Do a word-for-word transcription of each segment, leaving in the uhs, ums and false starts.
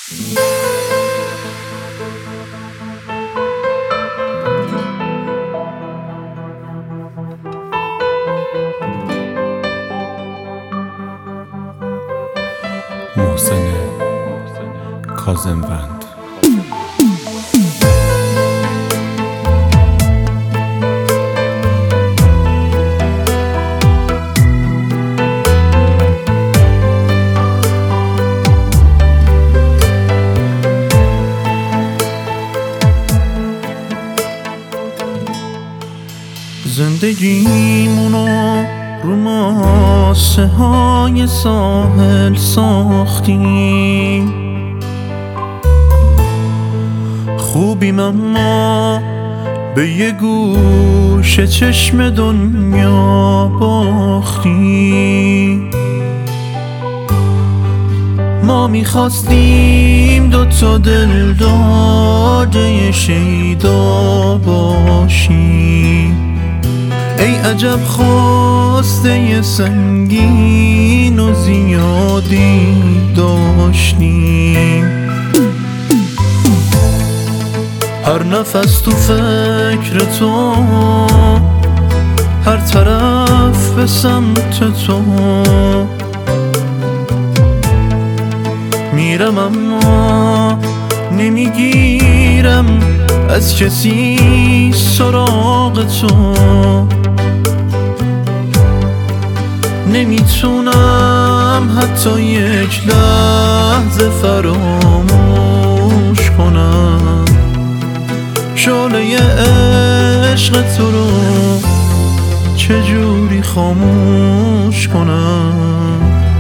محسن کاظموند. زندگیمونو رو ماسه های ساحل ساختیم، خوبیم اما به یه گوشه چشم دنیا باختیم. ما میخواستیم دوتا دل داده شیدا باشیم، ای عجب خواسته ی سنگین و زیادی داشتیم. هر نفس تو فکر تو، هر طرف به سمت تو میرم، اما نمیگیرم از کسی سراغ تو. نمیتونم حتی یک لحظه فراموش کنم شعله عشق تو رو، چجوری خاموش کنم.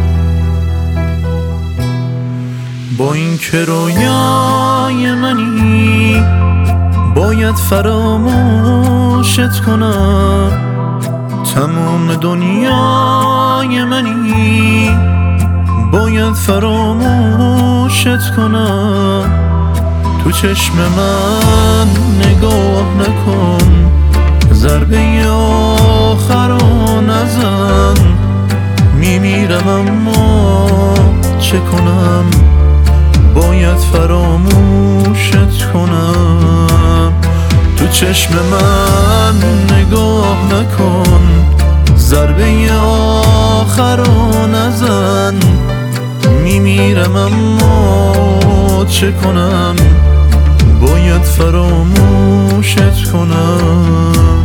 با این که رویای منی باید فراموشت کنم، تمام دنیای منی باید فراموشت کنم. تو چشم من نگاه نکن، ضربه آخر رو نزن. میمیرم اما چه کنم، باید فراموشت کنم. تو چشم من نگاه نکن، ضربه آخر رو نزن. میمیرم اما چه کنم، باید فراموشت کنم.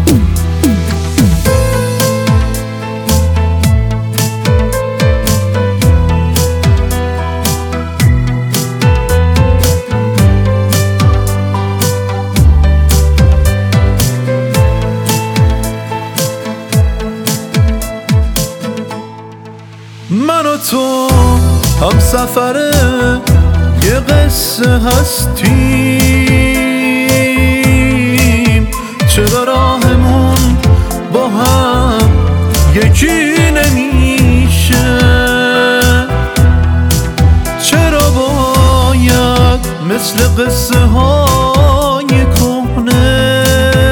من و تو هم سفره یه قصه هستیم، چرا راهمون با هم یکی نمیشه؟ چرا باید مثل قصه های کهنه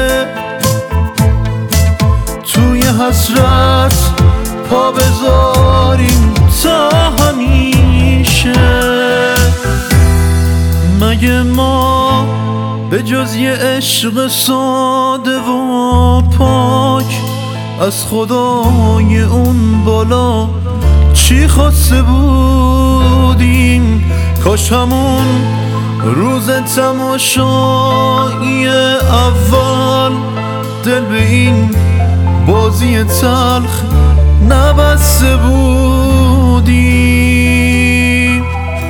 توی حسرت پا بذاریم تا همیشه؟ مگه ما به جز یه عشق ساده و پاک از خدای اون بالا چی خواسته بودیم؟ کاش همون روز تماشایی اول دل به این بازی تلخ نبسته بودیم.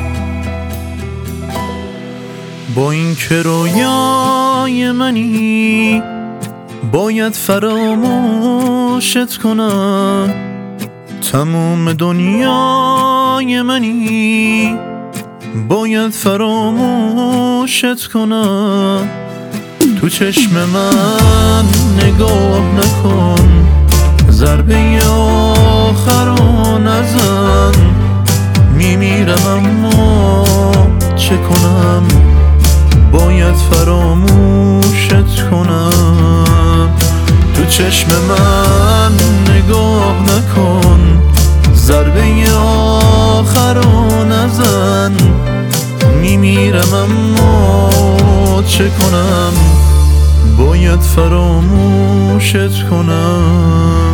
با این که رویای منی باید فراموشت کنم، تموم دنیای منی باید فراموشت کنم. تو چشم من نگاه نکن، ضربه آخر رو نزن. میمیرم اما چه کنم، باید فراموشت کنم. تو چشم من نگاه نکن، ضربه آخر رو نزن. میمیرم اما چه کنم، باید فراموشت کنم.